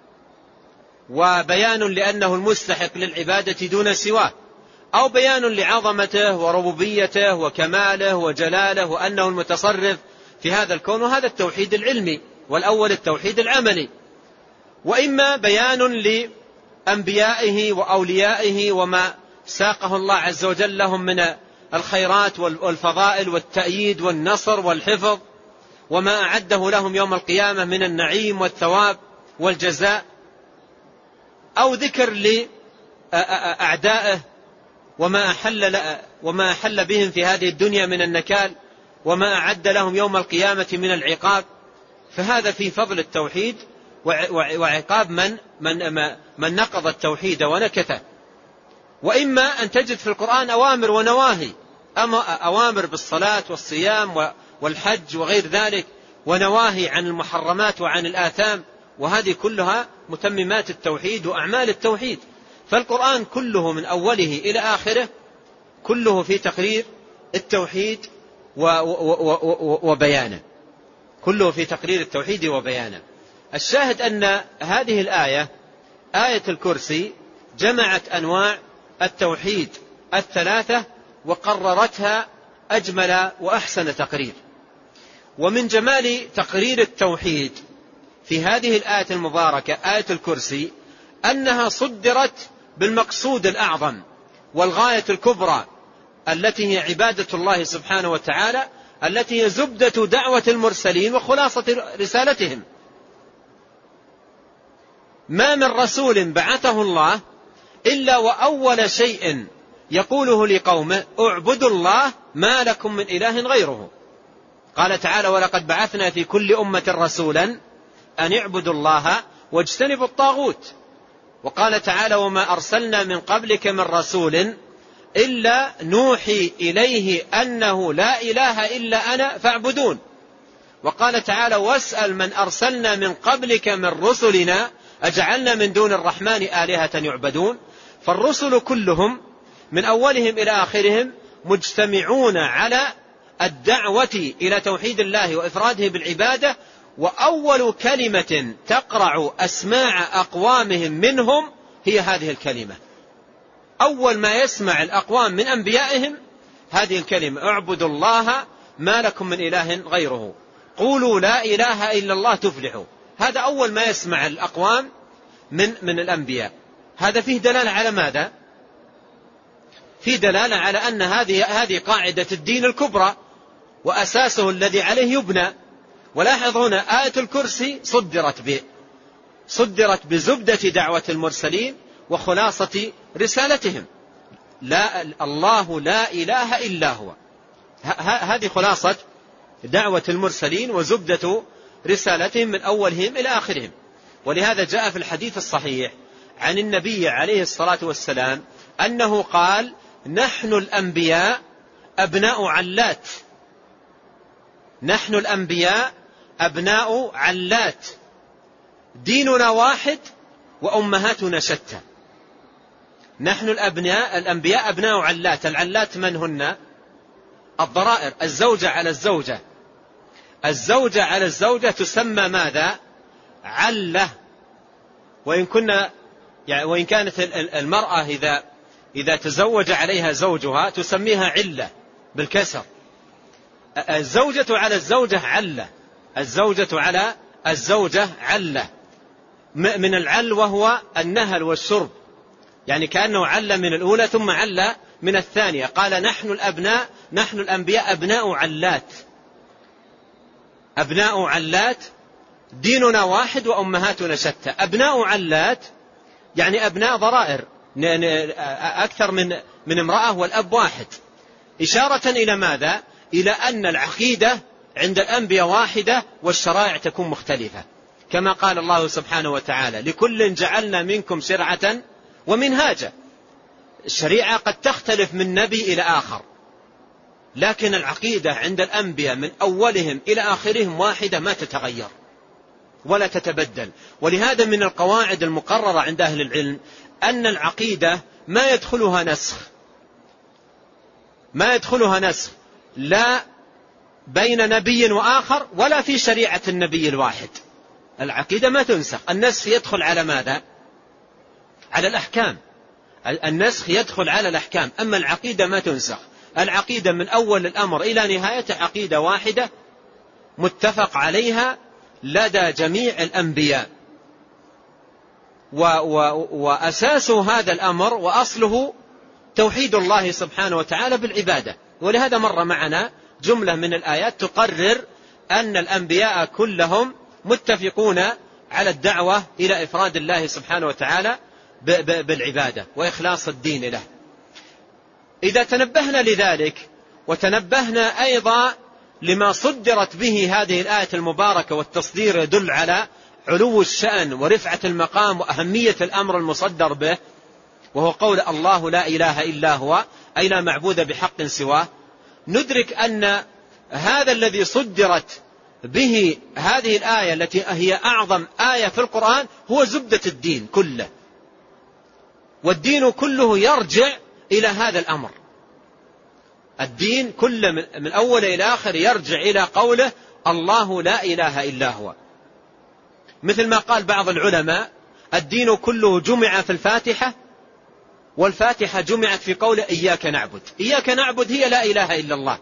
وبيان لأنه المستحق للعبادة دون سواه، أو بيان لعظمته وربوبيته وكماله وجلاله وأنه المتصرف في هذا الكون، وهذا التوحيد العلمي، والأول التوحيد العملي. وإما بيان لأنبيائه وأوليائه وما ساقه الله عز وجل لهم من الخيرات والفضائل والتأييد والنصر والحفظ، وما أعده لهم يوم القيامة من النعيم والثواب والجزاء، أو ذكر لأعدائه وما أحل, وما أحل بهم في هذه الدنيا من النكال وما أعد لهم يوم القيامة من العقاب. فهذا في فضل التوحيد وعقاب من, من, من نقض التوحيد ونكثه. وإما أن تجد في القرآن أوامر ونواهي، أوامر بالصلاة والصيام والحج وغير ذلك، ونواهي عن المحرمات وعن الآثام، وهذه كلها متممات التوحيد وأعمال التوحيد. فالقرآن كله من أوله إلى آخره كله في تقرير التوحيد وبيانه، كله في تقرير التوحيد وبيانه. الشاهد أن هذه الآية آية الكرسي جمعت أنواع التوحيد الثلاثة وقررتها أجمل وأحسن تقرير. ومن جمال تقرير التوحيد في هذه الآية المباركة آية الكرسي أنها صدرت بالمقصود الأعظم والغاية الكبرى التي هي عبادة الله سبحانه وتعالى، التي هي زبدة دعوة المرسلين وخلاصة رسالتهم. ما من رسول بعثه الله إلا وأول شيء يقوله لقومه اعبدوا الله ما لكم من إله غيره. قال تعالى ولقد بعثنا في كل أمة رسولا أن اعبدوا الله واجتنبوا الطاغوت. وقال تعالى وما أرسلنا من قبلك من رسول إلا نوحي إليه أنه لا إله إلا أنا فاعبدون. وقال تعالى واسأل من أرسلنا من قبلك من رسلنا أجعلنا من دون الرحمن آلهة يعبدون. فالرسل كلهم من أولهم إلى آخرهم مجتمعون على الدعوة إلى توحيد الله وإفراده بالعبادة، وأول كلمة تقرع أسماع أقوامهم منهم هي هذه الكلمة. أول ما يسمع الأقوام من أنبيائهم هذه الكلمة: اعبدوا الله ما لكم من إله غيره، قولوا لا إله إلا الله تفلحوا. هذا أول ما يسمع الأقوام من من الأنبياء. هذا فيه دلالة على ماذا؟ فيه دلالة على أن هذه هذه قاعدة الدين الكبرى وأساسه الذي عليه يبنى. ولاحظ هنا آية الكرسي صدرت ب صدرت بزبدة دعوة المرسلين وخلاصة رسالتهم: لا الله لا إله إلا هو. هذه خلاصة دعوة المرسلين وزبدة رسالتهم من أولهم إلى آخرهم. ولهذا جاء في الحديث الصحيح عن النبي عليه الصلاة والسلام أنه قال: نحن الأنبياء أبناء علات، نحن الأنبياء أبناء علات، ديننا واحد وأمهاتنا شتى. نحن الأبناء الأنبياء أبناء علات. العلات من هن؟ الضرائر، الزوجة على الزوجة. الزوجة على الزوجة تسمى ماذا؟ علة. وإن كنا يعني وإن كانت المرأة إذا إذا تزوج عليها زوجها تسميها علة بالكسر. الزوجة على الزوجة علة، الزوجة على الزوجة علة، من العل وهو النهل والشرب، يعني كأنه عل من الأولى ثم عل من الثانية. قال: نحن الأبناء نحن الأنبياء أبناء علات، أبناء علات، ديننا واحد وأمهاتنا شتى. أبناء علات يعني أبناء ضرائر، أكثر من من امرأة والأب واحد، إشارة إلى ماذا؟ إلى أن العقيدة عند الأنبياء واحدة والشرائع تكون مختلفة، كما قال الله سبحانه وتعالى: لكل جعلنا منكم شرعة ومنهاجا. الشريعة قد تختلف من نبي إلى آخر، لكن العقيدة عند الأنبياء من أولهم إلى آخرهم واحدة ما تتغير ولا تتبدل. ولهذا من القواعد المقررة عند أهل العلم أن العقيدة ما يدخلها نسخ، ما يدخلها نسخ لا بين نبي وآخر ولا في شريعة النبي الواحد. العقيدة ما تنسخ. النسخ يدخل على ماذا؟ على الأحكام. النسخ يدخل على الأحكام، أما العقيدة ما تنسخ. العقيدة من أول الأمر إلى نهايته عقيدة واحدة متفق عليها لدى جميع الأنبياء، و و وأساس هذا الأمر وأصله توحيد الله سبحانه وتعالى بالعبادة. ولهذا مر معنا جملة من الآيات تقرر أن الأنبياء كلهم متفقون على الدعوة إلى إفراد الله سبحانه وتعالى بالعبادة وإخلاص الدين له. إذا تنبهنا لذلك وتنبهنا أيضا لما صدرت به هذه الآية المباركة، والتصدير يدل على علو الشأن ورفعة المقام وأهمية الأمر المصدر به، وهو قول الله لا إله إلا هو، أي لا معبود بحق سواه، ندرك أن هذا الذي صدرت به هذه الآية التي هي أعظم آية في القرآن هو زبدة الدين كله، والدين كله يرجع إلى هذا الأمر. الدين كله من أول إلى آخر يرجع إلى قوله الله لا إله إلا هو. مثل ما قال بعض العلماء: الدين كله جمع في الفاتحة، والفاتحة جمعت في قوله إياك نعبد. إياك نعبد هي لا إله إلا الله،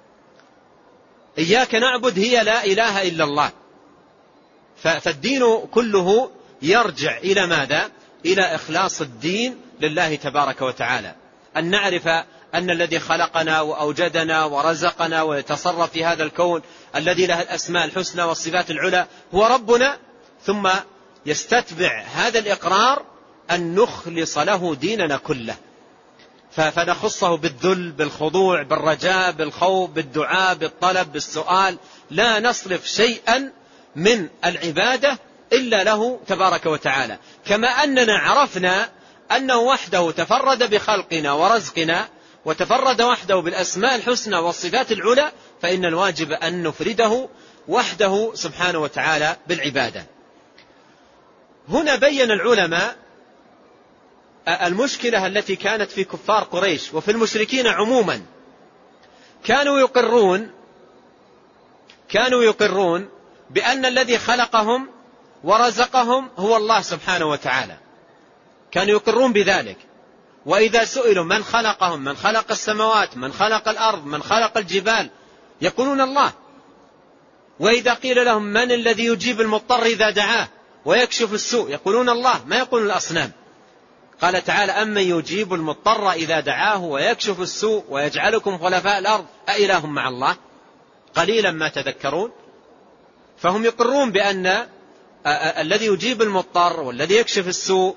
إياك نعبد هي لا إله إلا الله. فالدين كله يرجع إلى ماذا؟ إلى إخلاص الدين لله تبارك وتعالى، أن نعرف أن الذي خلقنا وأوجدنا ورزقنا ويتصرف في هذا الكون الذي له الأسماء الحسنى والصفات العلى هو ربنا، ثم يستتبع هذا الإقرار أن نخلص له ديننا كله، فنخصه بالذل، بالخضوع، بالرجاء، بالخوف، بالدعاء، بالطلب، بالسؤال، لا نصرف شيئا من العبادة إلا له تبارك وتعالى. كما أننا عرفنا أنه وحده تفرد بخلقنا ورزقنا وتفرد وحده بالأسماء الحسنى والصفات العلى، فإن الواجب أن نفرده وحده سبحانه وتعالى بالعبادة. هنا بين العلماء المشكلة التي كانت في كفار قريش وفي المشركين عموما. كانوا يقرون كانوا يقرون بأن الذي خلقهم ورزقهم هو الله سبحانه وتعالى، كانوا يقرون بذلك. وإذا سئلوا من خلقهم، من خلق السماوات، من خلق الأرض، من خلق الجبال، يقولون الله. وإذا قيل لهم من الذي يجيب المضطر إذا دعاه ويكشف السوء، يقولون الله، ما يقولون الأصنام. قال تعالى: أمن يجيب المضطر إذا دعاه ويكشف السوء ويجعلكم خلفاء الأرض أإله مع الله قليلا ما تذكرون. فهم يقرون بأن الذي يجيب المضطر والذي يكشف السوء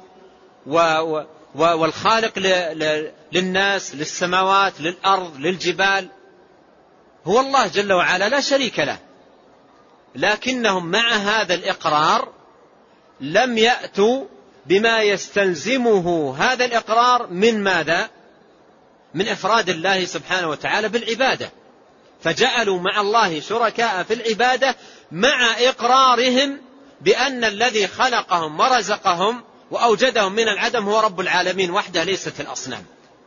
والخالق للناس، للسماوات، للأرض، للجبال، هو الله جل وعلا لا شريك له. لكنهم مع هذا الإقرار لم يأتوا بما يستلزمه هذا الإقرار من ماذا؟ من إفراد الله سبحانه وتعالى بالعبادة، فجعلوا مع الله شركاء في العبادة مع إقرارهم بأن الذي خلقهم ورزقهم وأوجدهم من العدم هو رب العالمين وحده، ليست الأصنام.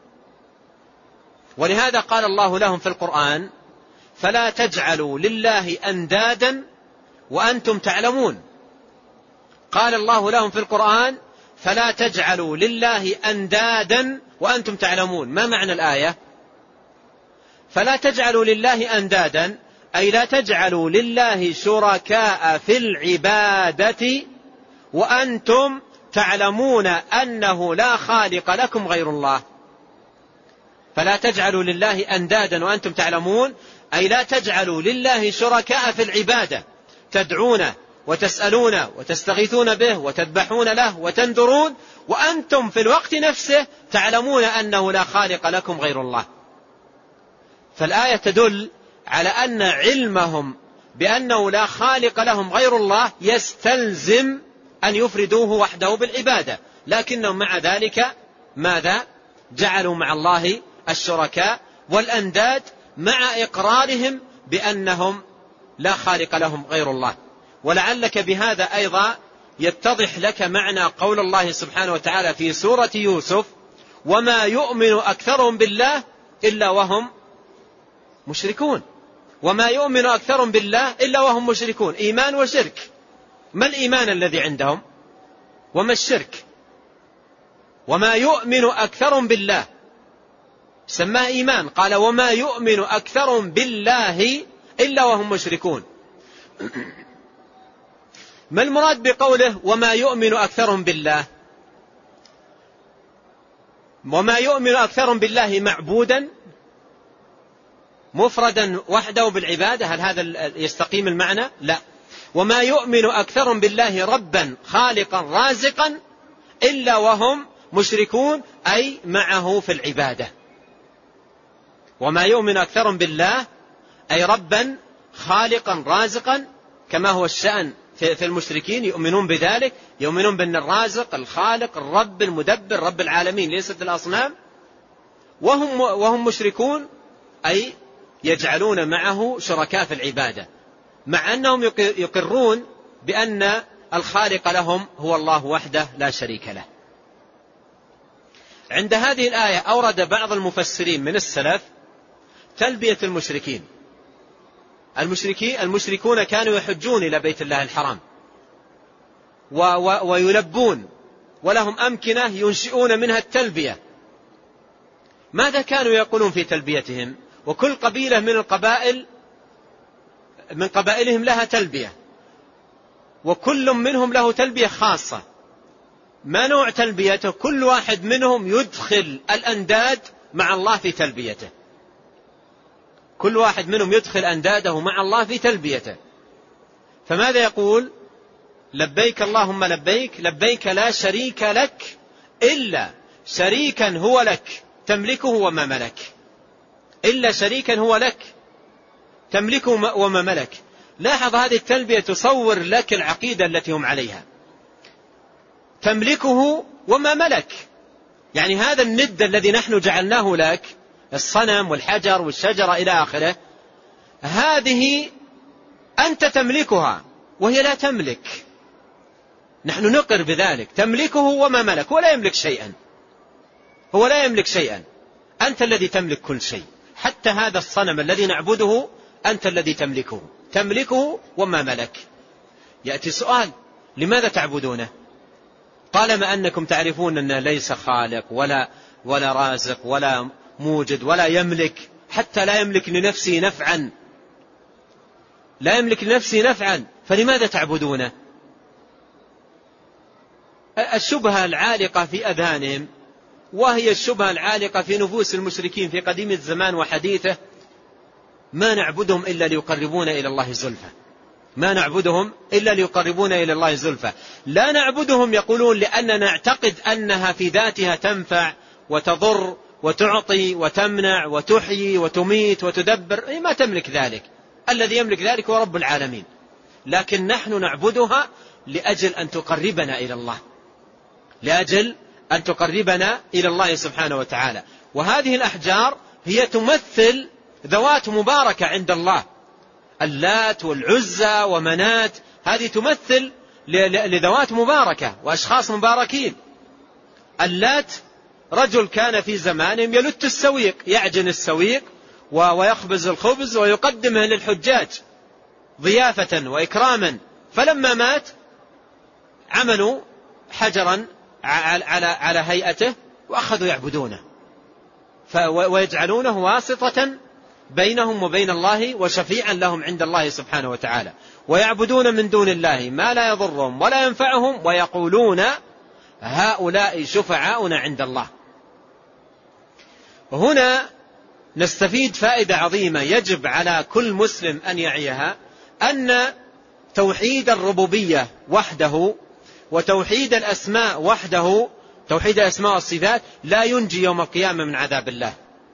ولهذا قال الله لهم في القرآن: فلا تجعلوا لله أندادا وأنتم تعلمون. قال الله لهم في القرآن: فلا تجعلوا لله أندادا وأنتم تعلمون. ما معنى الآية؟ فلا تجعلوا لله أندادا أي لا تجعلوا لله شركاء في العبادة وأنتم تعلمون أنه لا خالق لكم غير الله. فلا تجعلوا لله أندادا وأنتم تعلمون أي لا تجعلوا لله شركاء في العبادة، تدعونه وتسألون وتستغيثون به وتذبحون له وتنذرون، وأنتم في الوقت نفسه تعلمون أنه لا خالق لكم غير الله. فالآية تدل على أن علمهم بأنه لا خالق لهم غير الله يستلزم أن يفردوه وحده بالعبادة، لكنهم مع ذلك ماذا؟ جعلوا مع الله الشركاء والأنداد مع إقرارهم بأنهم لا خالق لهم غير الله. ولعلك بهذا أيضا يتضح لك معنى قول الله سبحانه وتعالى في سورة يوسف: وما يؤمن أكثرهم بالله إلا وهم مشركون. وما يؤمن أكثرهم بالله إلا وهم مشركون، إيمان وشرك. ما الإيمان الذي عندهم وما الشرك؟ وما يؤمن أكثرهم بالله سماه إيمان، قال وما يؤمن أكثرهم بالله إلا وهم مشركون. ما المراد بقوله وما يؤمن أكثرهم بالله؟ وما يؤمن أكثرهم بالله معبودا مفردا وحده بالعبادة، هل هذا يستقيم المعنى؟ لا. وما يؤمن أكثرهم بالله ربا خالقا رازقا إلا وهم مشركون، أي معه في العبادة. وما يؤمن أكثرهم بالله أي ربا خالقا رازقا، كما هو الشأن في المشركين، يؤمنون بذلك، يؤمنون بأن الرازق الخالق الرب المدبر رب العالمين ليست الأصنام، وهم, وهم مشركون أي يجعلون معه شركاء في العبادة، مع أنهم يقرون بأن الخالق لهم هو الله وحده لا شريك له. عند هذه الآية أورد بعض المفسرين من السلف تلبية المشركين. المشركين المشركون كانوا يحجون إلى بيت الله الحرام و و ويلبون، ولهم أمكنة ينشئون منها التلبية. ماذا كانوا يقولون في تلبيتهم؟ وكل قبيلة من القبائل من قبائلهم لها تلبية، وكل منهم له تلبية خاصة. ما نوع تلبيته؟ كل واحد منهم يدخل الأنداد مع الله في تلبيته، كل واحد منهم يدخل أنداده مع الله في تلبيته. فماذا يقول؟ لبيك اللهم لبيك، لبيك لا شريك لك إلا شريكا هو لك تملكه وما ملك، إلا شريكا هو لك تملكه وما ملك. لاحظ هذه التلبية تصور لك العقيدة التي هم عليها، تملكه وما ملك، يعني هذا الند الذي نحن جعلناه لك، الصنم والحجر والشجرة إلى آخره، هذه أنت تملكها وهي لا تملك، نحن نقر بذلك، تملكه وما ملك، ولا يملك شيئا، هو لا يملك شيئا، أنت الذي تملك كل شيء، حتى هذا الصنم الذي نعبده أنت الذي تملكه، تملكه وما ملك. يأتي سؤال: لماذا تعبدونه طالما أنكم تعرفون أنه ليس خالق ولا, ولا رازق ولا موجد ولا يملك، حتى لا يملك لنفسه نفعا، لا يملك لنفسه نفعا، فلماذا تعبدونه؟ الشبهة العالقة في أذهانهم، وهي الشبهة العالقة في نفوس المشركين في قديم الزمان وحديثه: ما نعبدهم إلا ليقربون إلى الله زلفى، ما نعبدهم إلا ليقربون إلى الله زلفى. لا نعبدهم يقولون لأننا نعتقد أنها في ذاتها تنفع وتضر وتعطي وتمنع وتحيي وتميت وتدبر، ما تملك ذلك، الذي يملك ذلك هو رب العالمين، لكن نحن نعبدها لأجل أن تقربنا إلى الله، لأجل أن تقربنا إلى الله سبحانه وتعالى. وهذه الأحجار هي تمثل ذوات مباركة عند الله، اللات والعزى ومنات، هذه تمثل لذوات مباركة وأشخاص مباركين. اللات رجل كان في زمانهم يلت السويق، يعجن السويق ويخبز الخبز ويقدمه للحجاج ضيافة وإكراما، فلما مات عملوا حجرا على على هيئته وأخذوا يعبدونه ويجعلونه واسطة بينهم وبين الله وشفيعا لهم عند الله سبحانه وتعالى، ويعبدون من دون الله ما لا يضرهم ولا ينفعهم، ويقولون هؤلاء شفعاؤنا عند الله. هنا نستفيد فائدة عظيمة يجب على كل مسلم أن يعيها، أن توحيد الربوبية وحده وتوحيد الأسماء وحده، توحيد الأسماء والصفات، لا ينجي يوم القيامة من عذاب الله.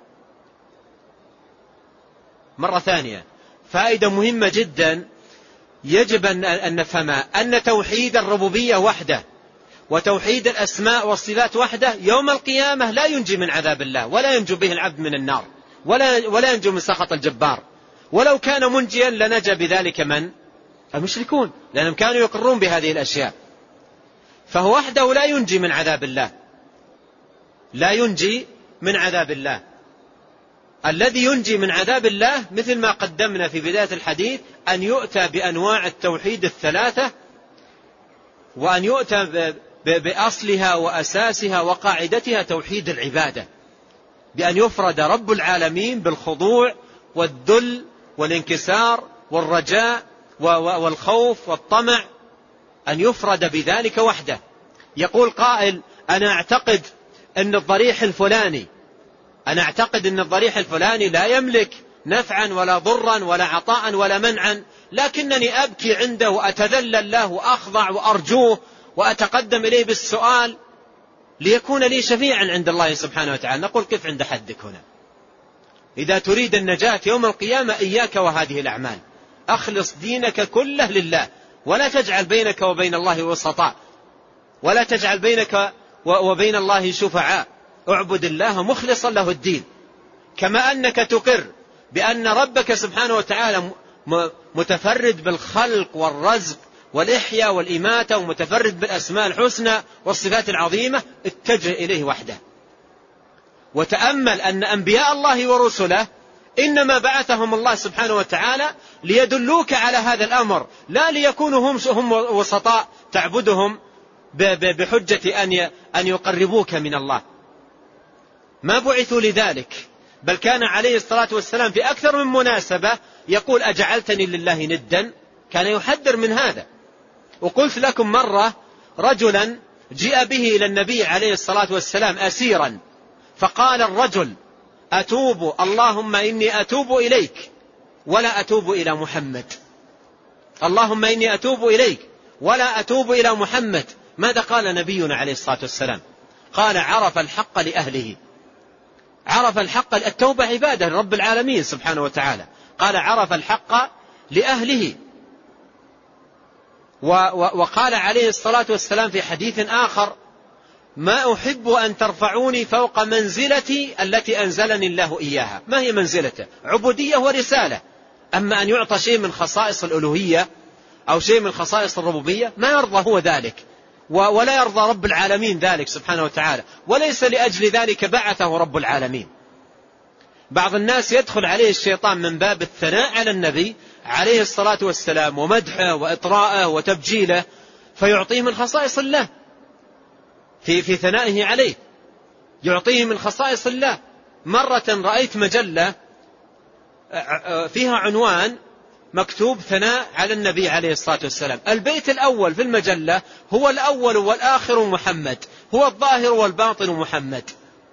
مرة ثانية، فائدة مهمة جدا يجب أن نفهمها، أن توحيد الربوبية وحده وتوحيد الأسماء والصفات وحده يوم القيامة لا ينجي من عذاب الله، ولا ينجو به العبد من النار، ولا, ولا ينجو من سخط الجبار. ولو كان منجيا لنجى بذلك من؟ المشركون، لأنهم كانوا يقرون بهذه الأشياء. فهو وحده لا ينجي من عذاب الله، لا ينجي من عذاب الله. الذي ينجي من عذاب الله مثل ما قدمنا في بداية الحديث أن يؤتى بأنواع التوحيد الثلاثة، وأن يؤتى بأصلها وأساسها وقاعدتها توحيد العبادة، بأن يفرد رب العالمين بالخضوع والذل والانكسار والرجاء والخوف والطمع، أن يفرد بذلك وحده. يقول قائل: أنا أعتقد أن الضريح الفلاني أنا أعتقد أن الضريح الفلاني لا يملك نفعا ولا ضرا ولا عطاء ولا منعا، لكنني أبكي عنده وأتذلل له وأخضع وأرجوه وأتقدم إليه بالسؤال ليكون لي شفيعا عند الله سبحانه وتعالى. نقول: كيف عند حدك هنا؟ إذا تريد النجاة يوم القيامة إياك وهذه الأعمال، أخلص دينك كله لله، ولا تجعل بينك وبين الله وسطاء، ولا تجعل بينك وبين الله شفعاء، اعبد الله مخلصا له الدين. كما أنك تقر بأن ربك سبحانه وتعالى متفرد بالخلق والرزق والإحياء والإماتة، ومتفرد بالأسماء الحسنى والصفات العظيمة، اتجه إليه وحده. وتأمل أن أنبياء الله ورسله إنما بعثهم الله سبحانه وتعالى ليدلوك على هذا الأمر، لا ليكونوا هم هم وسطاء تعبدهم بحجة أن يقربوك من الله. ما بعثوا لذلك، بل كان عليه الصلاة والسلام في أكثر من مناسبة يقول: أجعلتني لله ندا؟ كان يحذر من هذا. وقلت لكم مرة رجلا جاء به إلى النبي عليه الصلاة والسلام أسيرا، فقال الرجل: أتوب اللهم إني أتوب إليك ولا أتوب إلى محمد، اللهم إني أتوب إليك ولا أتوب إلى محمد. ماذا قال نبينا عليه الصلاة والسلام؟ قال: عرف الحق لأهله، عرف الحق. التوبة عبادة لرب العالمين سبحانه وتعالى، قال: عرف الحق لأهله. وقال عليه الصلاة والسلام في حديث آخر: ما أحب أن ترفعوني فوق منزلتي التي أنزلني الله إياها. ما هي منزلته؟ عبودية ورسالة. أما أن يعطى شيء من خصائص الألوهية أو شيء من خصائص الربوبية ما يرضى هو ذلك، ولا يرضى رب العالمين ذلك سبحانه وتعالى، وليس لأجل ذلك بعثه رب العالمين. بعض الناس يدخل عليه الشيطان من باب الثناء على النبي عليه الصلاة والسلام ومدحه وإطراءه وتبجيله، فيعطيه من خصائص الله في, في ثنائه عليه، يعطيه من خصائص الله. مرة رأيت مجلة فيها عنوان مكتوب ثناء على النبي عليه الصلاة والسلام، البيت الأول في المجلة هو الأول والآخر محمد، هو الظاهر والباطن محمد.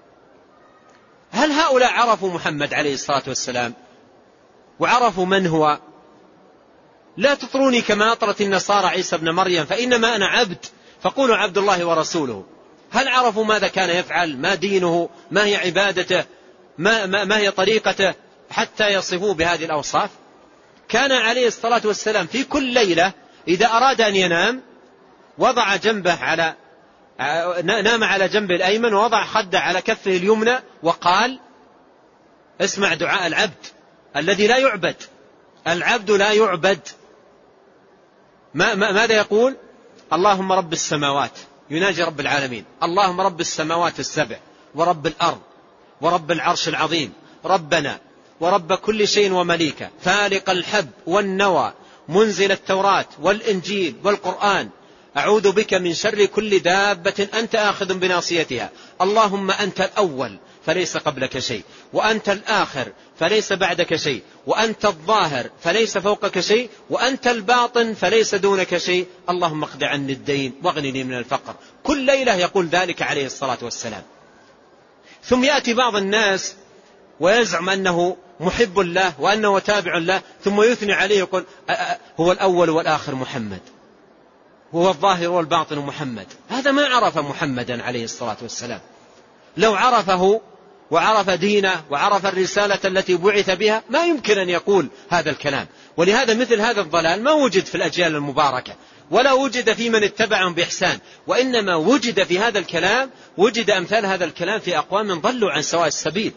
هل هؤلاء عرفوا محمد عليه الصلاة والسلام وعرفوا من هو؟ لا تطروني كما أطرت النصارى عيسى ابن مريم فإنما أنا عبد فقولوا عبد الله ورسوله. هل عرفوا ماذا كان يفعل، ما دينه، ما هي عبادته، ما, ما, ما هي طريقته حتى يصفوه بهذه الأوصاف؟ كان عليه الصلاة والسلام في كل ليلة إذا أراد أن ينام وضع جنبه على نام على جنبه الأيمن ووضع خده على كفه اليمنى وقال: اسمع دعاء العبد الذي لا يعبد، العبد لا يعبد. ما ماذا يقول؟ اللهم رب السماوات، يناجي رب العالمين، اللهم رب السماوات السبع ورب الأرض ورب العرش العظيم، ربنا ورب كل شيء ومليكه، فالق الحب والنوى، منزل التوراة والإنجيل والقرآن، أعوذ بك من شر كل دابة أنت آخذ بناصيتها، اللهم أنت الأول فليس قبلك شيء، وأنت الآخر فليس بعدك شيء، وأنت الظاهر فليس فوقك شيء، وأنت الباطن فليس دونك شيء، اللهم اقض عني الدين واغنني من الفقر. كل ليلة يقول ذلك عليه الصلاة والسلام. ثم يأتي بعض الناس ويزعم أنه محب الله وأنه تابع له، ثم يثني عليه يقول هو الأول والآخر محمد، هو الظاهر والباطن محمد. هذا ما عرف محمدا عليه الصلاة والسلام. لو عرفه وعرف دينه وعرف الرسالة التي بعث بها ما يمكن أن يقول هذا الكلام. ولهذا مثل هذا الضلال ما وجد في الأجيال المباركة ولا وجد في من اتبعهم بإحسان، وإنما وجد في هذا الكلام، وجد أمثال هذا الكلام في أقوام ضلوا عن سواء السبيل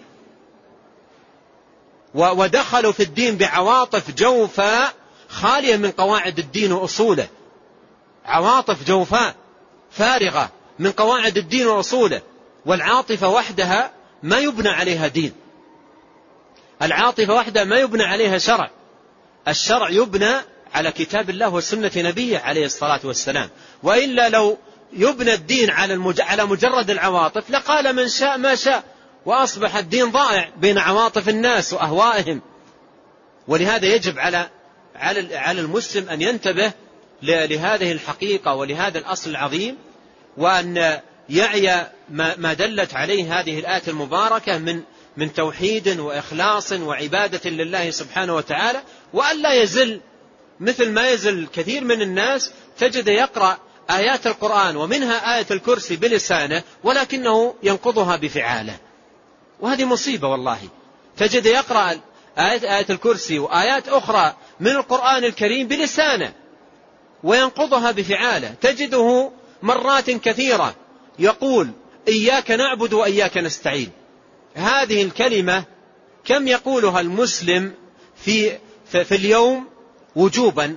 ودخلوا في الدين بعواطف جوفاء خالية من قواعد الدين وأصوله، عواطف جوفاء فارغة من قواعد الدين وأصوله. والعاطفة وحدها ما يبنى عليها دين، العاطفة وحدها ما يبنى عليها شرع، الشرع يبنى على كتاب الله وسنة نبيه عليه الصلاة والسلام. وإلا لو يبنى الدين على مجرد العواطف لقال من شاء ما شاء، وأصبح الدين ضائع بين عواطف الناس وأهوائهم. ولهذا يجب على على المسلم أن ينتبه لهذه الحقيقة ولهذا الأصل العظيم، وأن يعي ما دلت عليه هذه الآية المباركة من من توحيد وإخلاص وعبادة لله سبحانه وتعالى، وأن لا يزل مثل ما يزل كثير من الناس تجد يقرأ آيات القرآن ومنها آية الكرسي بلسانه ولكنه ينقضها بفعاله، وهذه مصيبة والله. تجد يقرأ آية, آية الكرسي وآيات أخرى من القرآن الكريم بلسانه وينقضها بفعاله. تجده مرات كثيرة يقول إياك نعبد وإياك نستعين. هذه الكلمة كم يقولها المسلم في, في اليوم وجوبا؟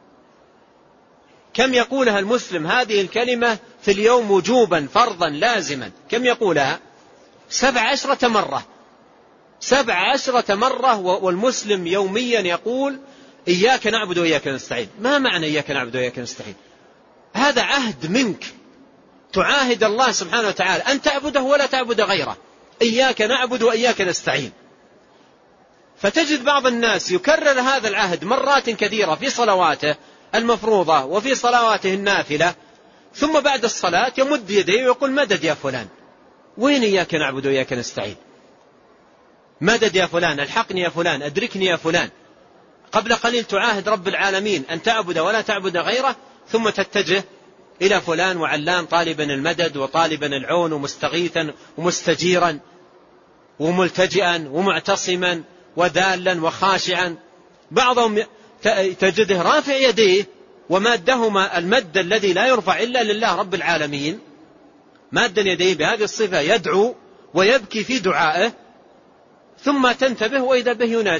كم يقولها المسلم هذه الكلمة في اليوم وجوبا فرضا لازما؟ كم يقولها؟ سبع عشرة مرة، سبع عشرة مرة. والمسلم يوميا يقول إياك نعبد وإياك نستعين. ما معنى إياك نعبد وإياك نستعين؟ هذا عهد منك، تعاهد الله سبحانه وتعالى أن تعبده ولا تعبد غيره. إياك نعبد وإياك نستعين. فتجد بعض الناس يكرر هذا العهد مرات كثيرة في صلواته المفروضة وفي صلواته النافلة، ثم بعد الصلاة يمد يديه ويقول مدد يا فلان. وين إياك نعبد وإياك نستعين؟ مدد يا فلان، الحقني يا فلان، أدركني يا فلان. قبل قليل تعاهد رب العالمين أن تعبد ولا تعبد غيره، ثم تتجه إلى فلان وعلان طالبا المدد وطالبا العون ومستغيثا ومستجيرا وملتجئا ومعتصما ودالا وخاشعا. بعضهم تجده رافع يديه ومادهما المد الذي لا يرفع إلا لله رب العالمين، مادا يديه بهذه الصفة يدعو ويبكي في دعائه، ثم تنتبه وإذا به يناجي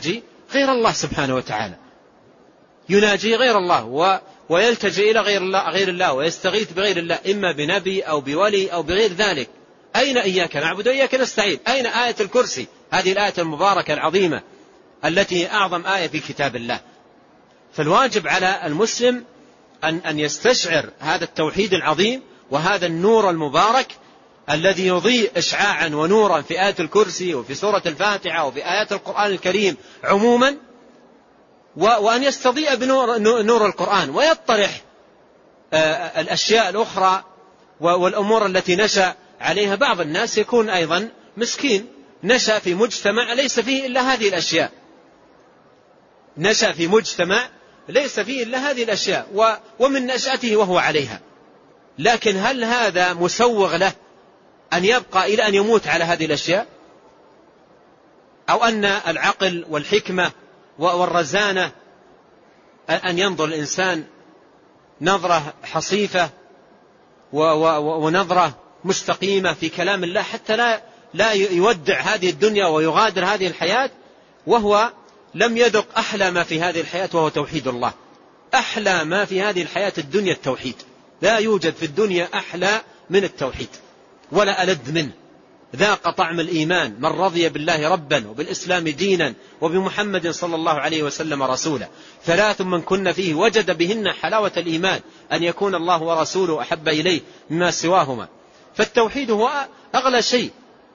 غير الله سبحانه وتعالى، يناجي غير الله ويلتجئ إلى غير الله, غير الله ويستغيث بغير الله، إما بنبي أو بولي أو بغير ذلك. أين إياك نعبد وإياك نستعين؟ أين آية الكرسي، هذه الآية المباركة العظيمة التي أعظم آية في كتاب الله؟ فالواجب على المسلم أن, أن يستشعر هذا التوحيد العظيم وهذا النور المبارك الذي يضيء إشعاعا ونورا في آية الكرسي وفي سورة الفاتحة وفي آيات القرآن الكريم عموما، وأن يستضيء بنور نور القرآن ويطرح الأشياء الأخرى والأمور التي نشأ عليها. بعض الناس يكون أيضا مسكين، نشأ في مجتمع ليس فيه إلا هذه الأشياء، نشأ في مجتمع ليس فيه إلا هذه الأشياء ومن نشأته وهو عليها، لكن هل هذا مسوغ له أن يبقى إلى أن يموت على هذه الأشياء؟ أو أن العقل والحكمة والرزانة أن ينظر الإنسان نظرة حصيفة ونظرة مستقيمة في كلام الله حتى لا لا يودع هذه الدنيا ويغادر هذه الحياة وهو لم يذق أحلى ما في هذه الحياة وهو توحيد الله. أحلى ما في هذه الحياة الدنيا التوحيد، لا يوجد في الدنيا أحلى من التوحيد ولا ألذ منه. ذاق طعم الإيمان من رضي بالله ربا وبالإسلام دينا وبمحمد صلى الله عليه وسلم رسولا. ثلاث من كن فيه وجد بهن حلاوة الإيمان، أن يكون الله ورسوله أحب إليه مما سواهما. فالتوحيد هو أغلى شيء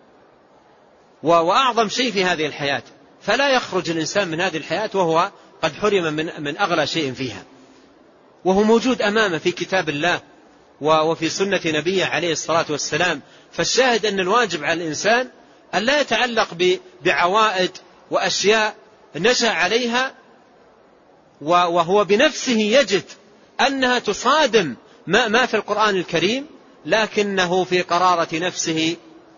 وأعظم شيء في هذه الحياة، فلا يخرج الإنسان من هذه الحياة وهو قد حرم من, من أغلى شيء فيها، وهو موجود أمامه في كتاب الله وفي سنة نبيه عليه الصلاة والسلام. فالشاهد أن الواجب على الإنسان أن لا يتعلق بعوائد وأشياء نشأ عليها وهو بنفسه يجد أنها تصادم ما في القرآن الكريم، لكنه في قرارة نفسه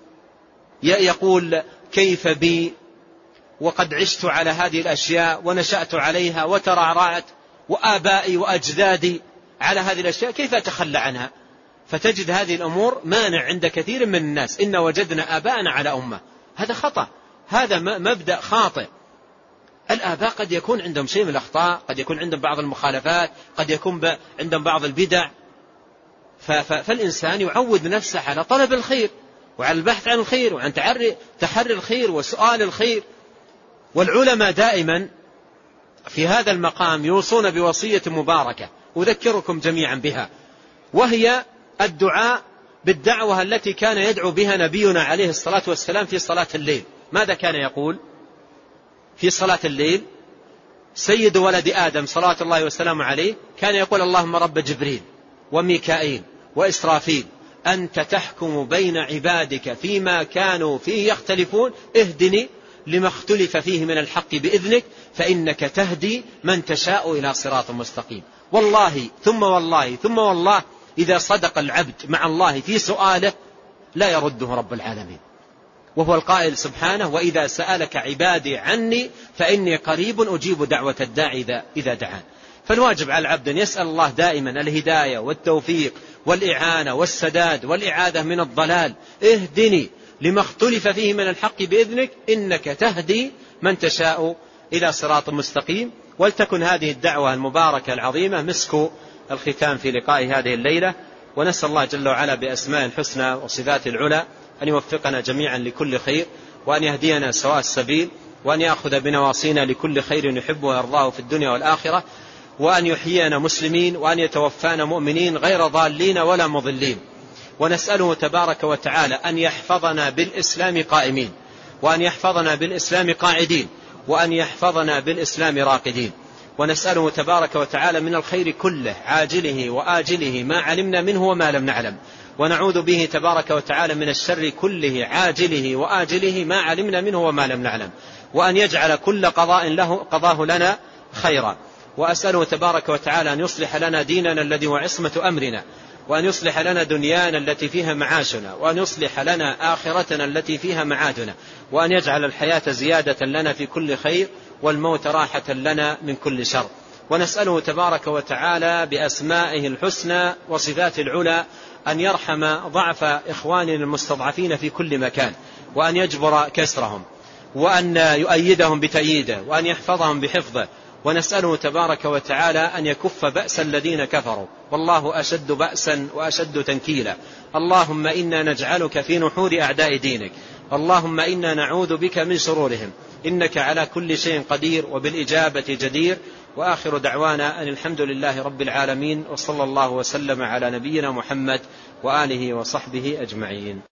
يقول كيف بي وقد عشت على هذه الأشياء ونشأت عليها وترعرعت وآبائي وأجدادي على هذه الأشياء، كيف أتخلى عنها؟ فتجد هذه الأمور مانع عند كثير من الناس. إن وجدنا آباءنا على أمة، هذا خطأ، هذا مبدأ خاطئ. الآباء قد يكون عندهم شيء من الأخطاء، قد يكون عندهم بعض المخالفات، قد يكون عندهم بعض البدع، فالإنسان يعود نفسه على طلب الخير وعلى البحث عن الخير وعن تحري الخير وسؤال الخير. والعلماء دائما في هذا المقام يوصون بوصية مباركة أذكركم جميعا بها، وهي الدعاء بالدعوة التي كان يدعو بها نبينا عليه الصلاة والسلام في صلاة الليل. ماذا كان يقول في صلاة الليل؟ سيد ولد آدم صلاة الله وسلامه عليه كان يقول اللهم رب جبريل وميكائيل وإسرافيل أنت تحكم بين عبادك فيما كانوا فيه يختلفون اهدني لما اختلف فيه من الحق بإذنك فإنك تهدي من تشاء إلى صراط مستقيم. والله ثم والله ثم والله إذا صدق العبد مع الله في سؤاله لا يرده رب العالمين، وهو القائل سبحانه وإذا سألك عبادي عني فإني قريب أجيب دعوة الداعي إذا دعان. فالواجب على العبد أن يسأل الله دائما الهداية والتوفيق والإعانة والسداد والإعادة من الضلال. اهدني لما اختلف فيه من الحق بإذنك إنك تهدي من تشاء إلى صراط مستقيم. ولتكن هذه الدعوة المباركة العظيمة مسك الختام في لقاء هذه الليلة، ونسأل الله جل وعلا بأسماء الحسنى وصفات العلى أن يوفقنا جميعا لكل خير، وأن يهدينا سواء السبيل، وأن يأخذ بنواصينا لكل خير يحبه ويرضاه في الدنيا والآخرة، وأن يحيينا مسلمين، وأن يتوفانا مؤمنين غير ضالين ولا مضلين. ونسأله تبارك وتعالى أن يحفظنا بالإسلام قائمين، وأن يحفظنا بالإسلام قاعدين، وأن يحفظنا بالإسلام راقدين. ونسأله تبارك وتعالى من الخير كله عاجله وآجله ما علمنا منه وما لم نعلم، ونعوذ به تبارك وتعالى من الشر كله عاجله وآجله ما علمنا منه وما لم نعلم، وأن يجعل كل قضاء له قضاه لنا خيرا. وأسأله تبارك وتعالى أن يصلح لنا ديننا الذي هو عصمة أمرنا، وأن يصلح لنا دنيانا التي فيها معاشنا، وأن يصلح لنا آخرتنا التي فيها معادنا، وأن يجعل الحياة زيادة لنا في كل خير والموت راحة لنا من كل شر. ونسأله تبارك وتعالى بأسمائه الحسنى وصفات العلى أن يرحم ضعف إخواننا المستضعفين في كل مكان، وأن يجبر كسرهم، وأن يؤيدهم بتأييده وأن يحفظهم بحفظه، ونسأله تبارك وتعالى أن يكف بأس الذين كفروا، والله أشد بأسا وأشد تنكيلا. اللهم إنا نجعلك في نحور أعداء دينك، اللهم إنا نعوذ بك من شرورهم، إنك على كل شيء قدير وبالإجابة جدير. وآخر دعوانا أن الحمد لله رب العالمين، وصلى الله وسلم على نبينا محمد وآله وصحبه أجمعين.